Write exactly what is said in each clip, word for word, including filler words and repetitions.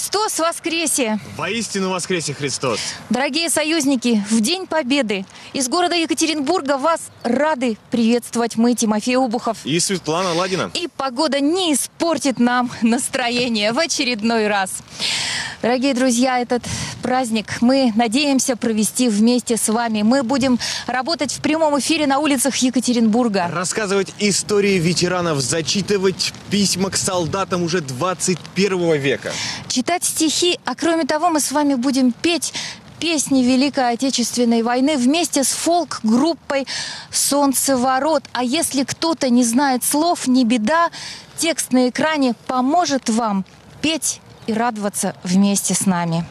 Христос воскресе! Воистину воскресе Христос! Дорогие союзники, в День Победы из города Екатеринбурга вас рады приветствовать мы, Тимофей Обухов. И Светлана Ладина. И погода не испортит нам настроение в очередной раз. Дорогие друзья, этот праздник мы надеемся провести вместе с вами. Мы будем работать в прямом эфире на улицах Екатеринбурга. Рассказывать истории ветеранов, зачитывать письма к солдатам уже двадцать первого века. Читать стихи, а кроме того мы с вами будем петь песни Великой Отечественной войны вместе с фолк-группой «Солнцеворот». А если кто-то не знает слов, не беда, текст на экране поможет вам петь и радоваться вместе с нами.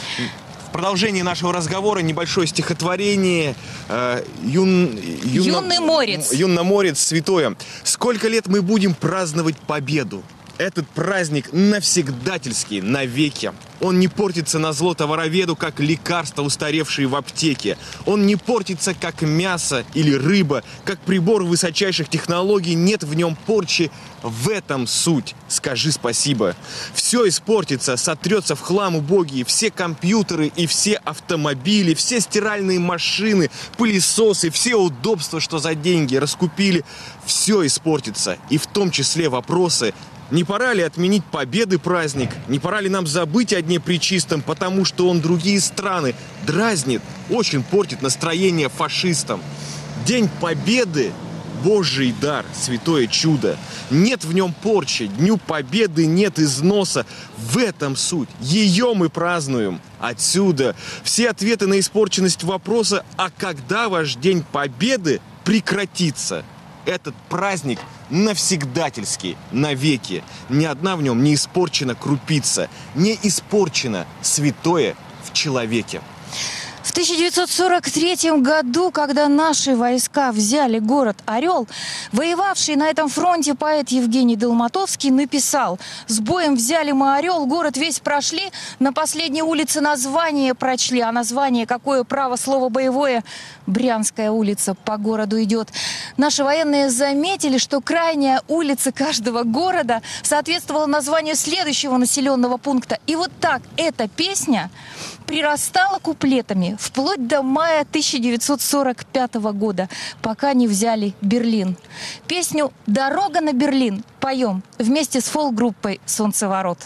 В продолжении нашего разговора небольшое стихотворение э, юн, юно, «Юный морец». «Юнноморец святое». Сколько лет мы будем праздновать победу? Этот праздник навсегдательский, навеки. Он не портится назло товароведу, как лекарства, устаревшие в аптеке. Он не портится, как мясо или рыба, как прибор высочайших технологий. Нет в нем порчи. В этом суть. Скажи спасибо. Все испортится, сотрется в хлам убогие. Все компьютеры и все автомобили, все стиральные машины, пылесосы, все удобства, что за деньги раскупили. Все испортится. И в том числе вопросы: не пора ли отменить победы праздник? Не пора ли нам забыть о Дне Пречистом, потому что он другие страны дразнит, очень портит настроение фашистам? День Победы – Божий дар, святое чудо. Нет в нем порчи, Дню Победы нет износа. В этом суть. Ее мы празднуем. Отсюда все ответы на испорченность вопроса: а когда ваш День Победы прекратится? Этот праздник навсегдательский, навеки. Ни одна в нем не испорчена крупица, не испорчено святое в человеке. В тысяча девятьсот сорок третьем году, когда наши войска взяли город Орел, воевавший на этом фронте поэт Евгений Долматовский написал: «С боем взяли мы Орел, город весь прошли, на последней улице название прочли». А название какое, право, слово боевое? Брянская улица по городу идет. Наши военные заметили, что крайняя улица каждого города соответствовала названию следующего населенного пункта. И вот так эта песня прирастала куплетами вплоть до мая тысяча девятьсот сорок пятого года, пока не взяли Берлин. Песню «Дорога на Берлин» поем вместе с фолк-группой «Солнцеворот».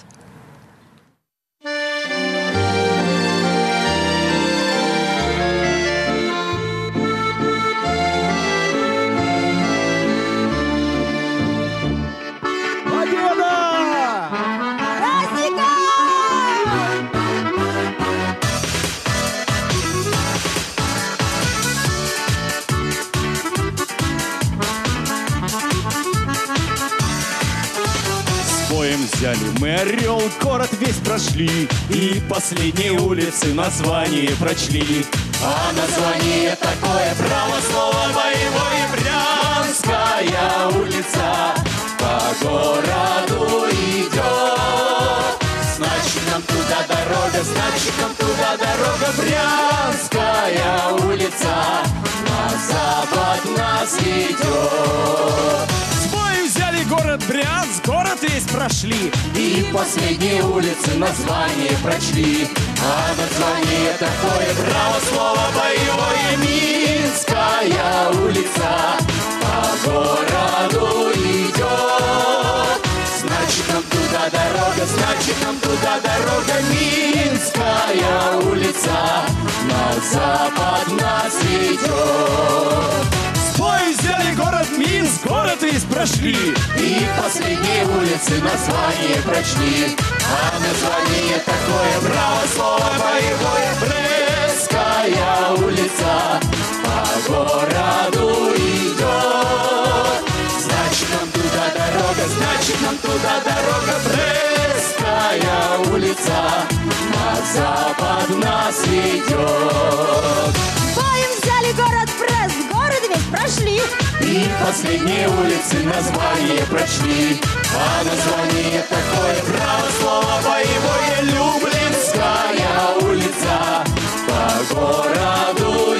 Взяли мы Орел, город весь прошли, и последние улицы название прочли. А название такое, право, слово боевое: Брянская улица по городу идет. Значит, нам туда дорога, значит, нам туда дорога. Брянская улица на запад нас ведет. Взяли город Брянск, город весь прошли, и последние улицы название прочли. А название такое, право, слово боевое: Минская улица по городу идет. Значит, нам туда дорога, значит, нам туда дорога. Минская улица на запад нас ведет. Бой взяли город Минск, город весь прошли, и последние улицы название прочли. А название такое, право, слово боевое: Брестская улица по городу идет. Значит, нам туда дорога, значит, нам туда дорога. Брестская улица на запад нас ведет. Боем взяли город Брест, город весь прошли, и последние улицы название прочли. А название такое, право, слово боевое: Люблинская улица по городу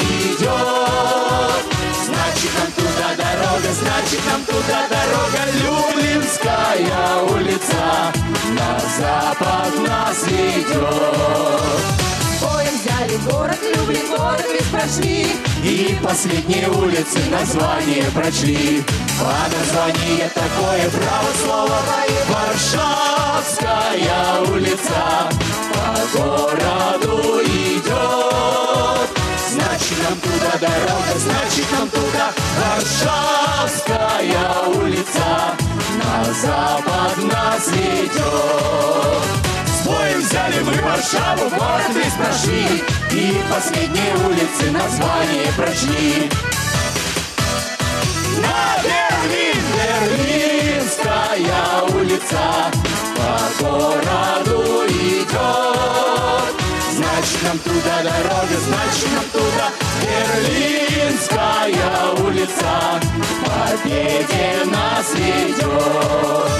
идет. Значит, нам туда дорога, значит, нам туда дорога. Люблинская Варшавская улица на запад нас ведет. Боем взяли город, Люблин, город весь прошли. И последние улицы название прочли. А название такое, право слово, Варшавская улица по городу идет. Значит, нам туда дорога, значит, нам туда Варшавская улица на запад нас ведет. С боем взяли мы Варшаву, город весь прошли. И последние улицы название прочли. На Берлин, Берлинская улица по городу идет. Значит, нам туда дорога, значит, нам туда Берлинская улица к победе нас ведет.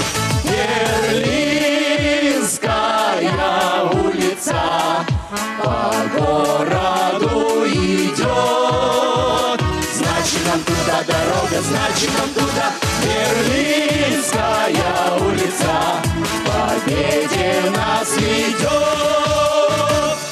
Берлинская улица по городу идет. Значит, нам туда дорога, значит, нам туда Берлинская улица к победе нас ведет.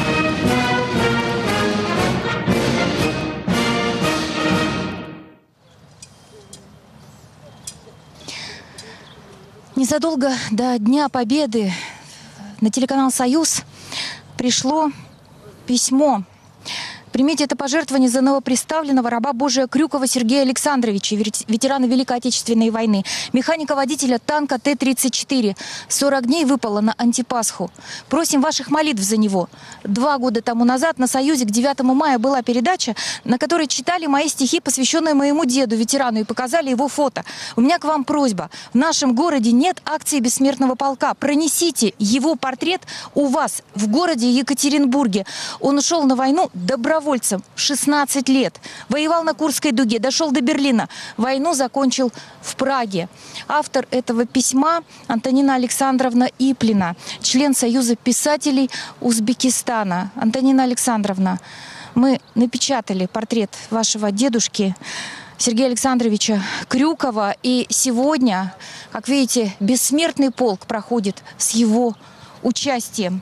Незадолго до Дня Победы на телеканал «Союз» пришло письмо. Примите это пожертвование за новоприставленного раба Божия Крюкова Сергея Александровича, ветерана Великой Отечественной войны, механика-водителя танка Т тридцать четыре. сорок дней выпало на антипасху. Просим ваших молитв за него. Два года тому назад на «Союзе» к девятому мая была передача, на которой читали мои стихи, посвященные моему деду, ветерану, и показали его фото. У меня к вам просьба. В нашем городе нет акции бессмертного полка. Пронесите его портрет у вас в городе Екатеринбурге. Он ушел на войну добровольцем. шестнадцать лет. Воевал на Курской дуге, дошел до Берлина. Войну закончил в Праге. Автор этого письма Антонина Александровна Иплина, член Союза писателей Узбекистана. Антонина Александровна, мы напечатали портрет вашего дедушки Сергея Александровича Крюкова. И сегодня, как видите, бессмертный полк проходит с его участием.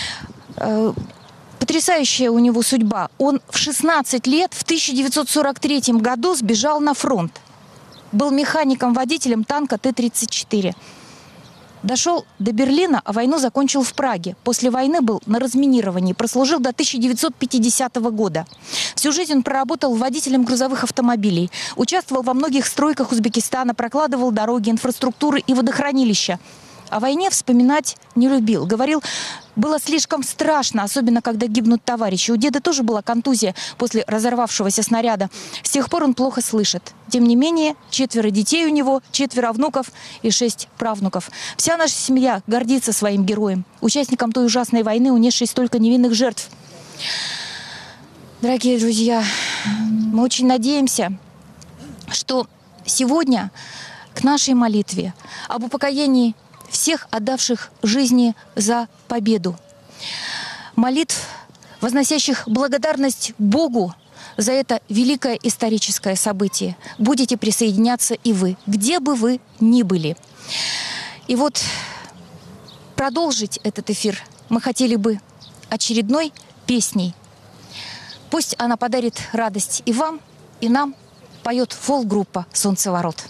Потрясающая у него судьба. Он в шестнадцать лет, в тысяча девятьсот сорок третьем году сбежал на фронт. Был механиком-водителем танка Т тридцать четыре. Дошел до Берлина, а войну закончил в Праге. После войны был на разминировании, прослужил до тысяча девятьсот пятидесятого года. Всю жизнь он проработал водителем грузовых автомобилей. Участвовал во многих стройках Узбекистана, прокладывал дороги, инфраструктуры и водохранилища. О войне вспоминать не любил. Говорил, было слишком страшно, особенно когда гибнут товарищи. У деда тоже была контузия после разорвавшегося снаряда. С тех пор он плохо слышит. Тем не менее, четверо детей у него, четверо внуков и шесть правнуков. Вся наша семья гордится своим героем, участником той ужасной войны, унесшей столько невинных жертв. Дорогие друзья, мы очень надеемся, что сегодня к нашей молитве об упокоении всех отдавших жизни за победу, молитв, возносящих благодарность Богу за это великое историческое событие, будете присоединяться и вы, где бы вы ни были. И вот продолжить этот эфир мы хотели бы очередной песней. Пусть она подарит радость и вам, и нам. Поет фолк-группа «Солнцеворот».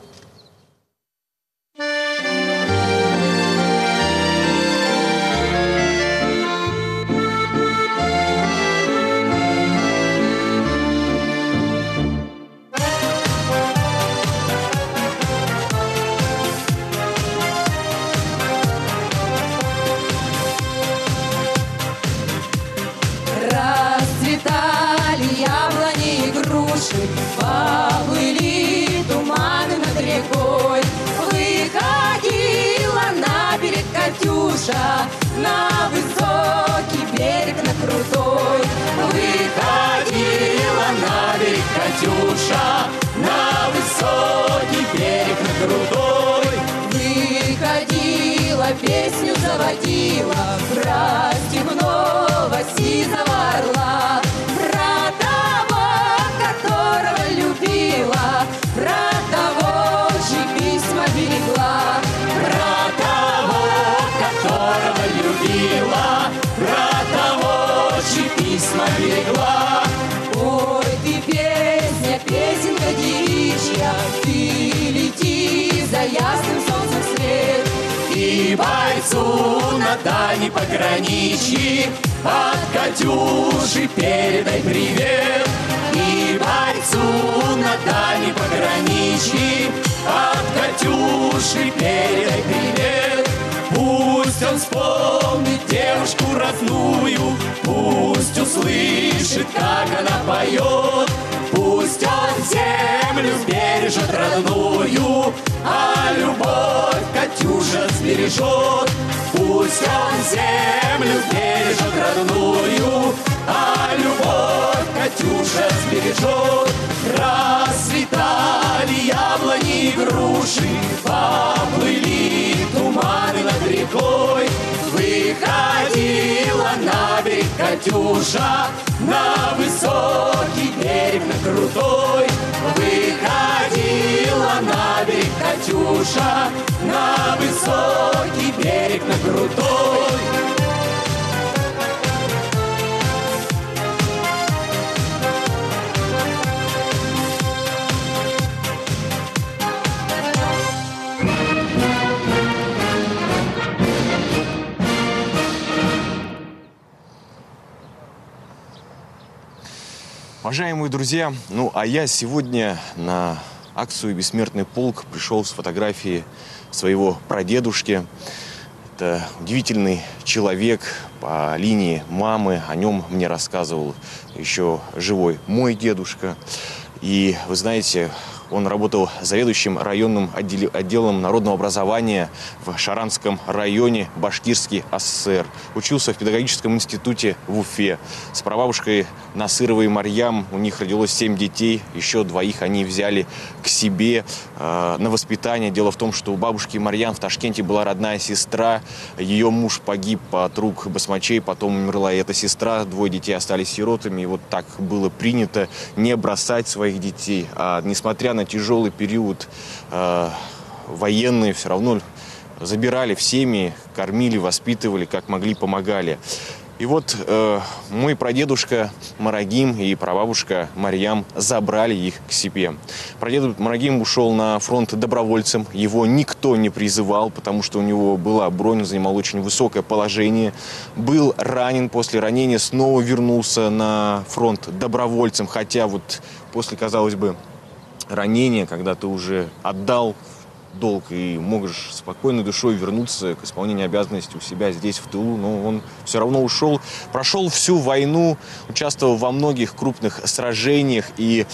Поплыли туманы над рекой, выходила на берег Катюша, на высокий берег, на крутой. Выходила на берег Катюша, на высокий берег, на крутой. Выходила, песню заводила про степного сизого орла, про того, которого любила, про того, чьи письма берегла. песня, песенка девичья, ты лети за ясным солнцем вслед. И бойцу на дальней пограничье от Катюши передай привет. И бойцу на дальней пограничье от Катюши передай привет. Пусть он вспомнит девушку родную, пусть услышит, как она поет. Пусть он землю сбережет родную, а любовь Катюша сбережет. Пусть он землю сбережет родную, а любовь Катюша сбережет. Расцветали яблони и груши, поплыли туманы над рекой. Выходила на берег Катюша, на высокий берег, на крутой. Выходила на берег Катюша, на высокий берег, на крутой. Уважаемые друзья, ну а я сегодня на акцию «Бессмертный полк» пришел с фотографией своего прадедушки. Это удивительный человек по линии мамы. О нем мне рассказывал еще живой мой дедушка. И вы знаете, он работал заведующим районным отделом народного образования в Шаранском районе Башкирской АССР. Учился в педагогическом институте в Уфе. С прабабушкой Насыровой Марьям у них родилось семь детей. Еще двоих они взяли к себе э, на воспитание. Дело в том, что у бабушки Марьям в Ташкенте была родная сестра. Ее муж погиб от рук басмачей, потом умерла и эта сестра. Двое детей остались сиротами. И вот так было принято не бросать своих детей. А несмотря на тяжелый период э, военные все равно забирали в семьи, кормили, воспитывали, как могли, помогали. И вот э, мой прадедушка Марагим и прабабушка Марьям забрали их к себе. Прадед Марагим ушел на фронт добровольцем. Его никто не призывал, потому что у него была бронь, он занимал очень высокое положение. Был ранен, после ранения снова вернулся на фронт добровольцем. Хотя вот после, казалось бы, ранения, когда ты уже отдал долг и можешь спокойной душой вернуться к исполнению обязанностей у себя здесь, в тылу, но он все равно ушел, прошел всю войну, участвовал во многих крупных сражениях и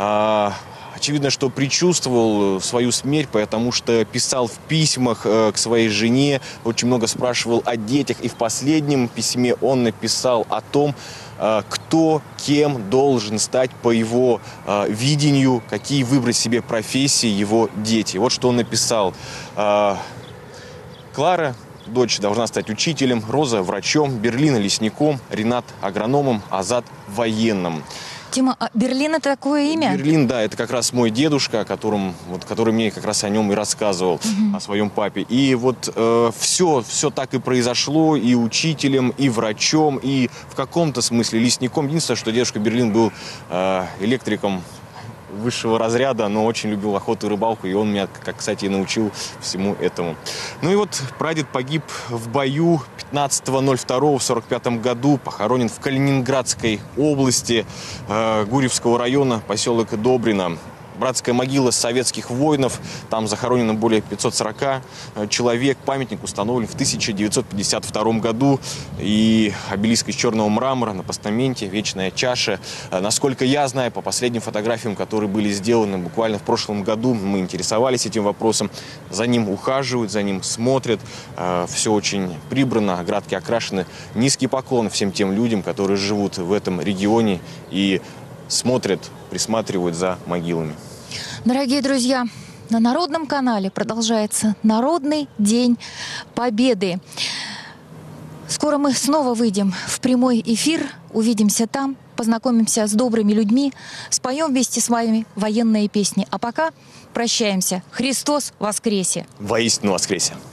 э, очевидно, что предчувствовал свою смерть, потому что писал в письмах э, к своей жене, очень много спрашивал о детях, и в последнем письме он написал о том, кто кем должен стать по его э, видению, какие выбрать себе профессии его дети. Вот что он написал. Э, Клара, дочь, должна стать учителем, Роза – врачом, Берлина – лесником, Ренат – агрономом, Азат – военным. Тима, а Берлин — это такое имя? Берлин, да, это как раз мой дедушка, которым, вот, который мне как раз о нем и рассказывал, угу. о своем папе. И вот э, все, все так и произошло, и учителем, и врачом, и в каком-то смысле лесником. Единственное, что дедушка Берлин был э, электриком высшего разряда, но очень любил охоту и рыбалку, и он меня, как, кстати, и научил всему этому. Ну и вот прадед погиб в бою пятнадцатого ноль второго в сорок пятом году, похоронен в Калининградской области, э, Гурьевского района, поселок Добрино. Братская могила советских воинов, там захоронено более пятисот сорока человек. Памятник установлен в тысяча девятьсот пятьдесят втором году. И обелиск из черного мрамора на постаменте, вечная чаша. Насколько я знаю, по последним фотографиям, которые были сделаны буквально в прошлом году, мы интересовались этим вопросом. За ним ухаживают, за ним смотрят. Все очень прибрано, оградки окрашены. Низкий поклон всем тем людям, которые живут в этом регионе и смотрят, присматривают за могилами. Дорогие друзья, на Народном канале продолжается Народный день Победы. Скоро мы снова выйдем в прямой эфир, увидимся там, познакомимся с добрыми людьми, споем вместе с вами военные песни. А пока прощаемся. Христос воскресе! Воистину воскресе!